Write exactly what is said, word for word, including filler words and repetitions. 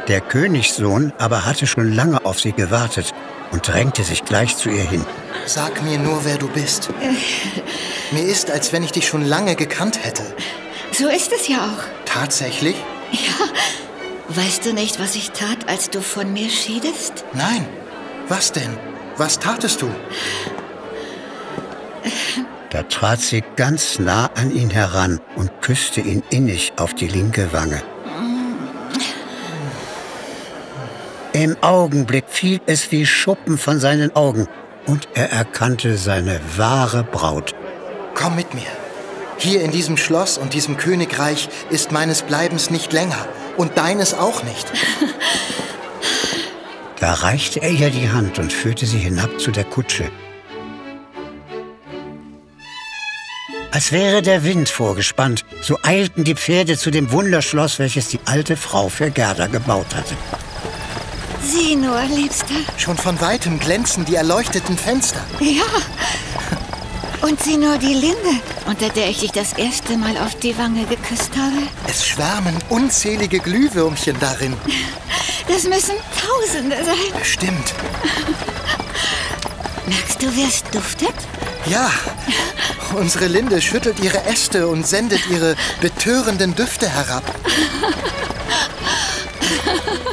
Der Königssohn aber hatte schon lange auf sie gewartet und drängte sich gleich zu ihr hin. Sag mir nur, wer du bist. Mir ist, als wenn ich dich schon lange gekannt hätte. So ist es ja auch. Tatsächlich? Ja. Weißt du nicht, was ich tat, als du von mir schiedest? Nein. Was denn? Was tatest du? Da trat sie ganz nah an ihn heran und küsste ihn innig auf die linke Wange. Im Augenblick fiel es wie Schuppen von seinen Augen und er erkannte seine wahre Braut. Komm mit mir. Hier in diesem Schloss und diesem Königreich ist meines Bleibens nicht länger und deines auch nicht. Da reichte er ihr die Hand und führte sie hinab zu der Kutsche. Als wäre der Wind vorgespannt, so eilten die Pferde zu dem Wunderschloss, welches die alte Frau für Gerda gebaut hatte. Sieh nur, Liebster. Schon von weitem glänzen die erleuchteten Fenster. Ja. Und sieh nur die Linde, unter der ich dich das erste Mal auf die Wange geküsst habe. Es schwärmen unzählige Glühwürmchen darin. Das müssen Tausende sein. Bestimmt. Merkst du, wie es duftet? Ja. Unsere Linde schüttelt ihre Äste und sendet ihre betörenden Düfte herab.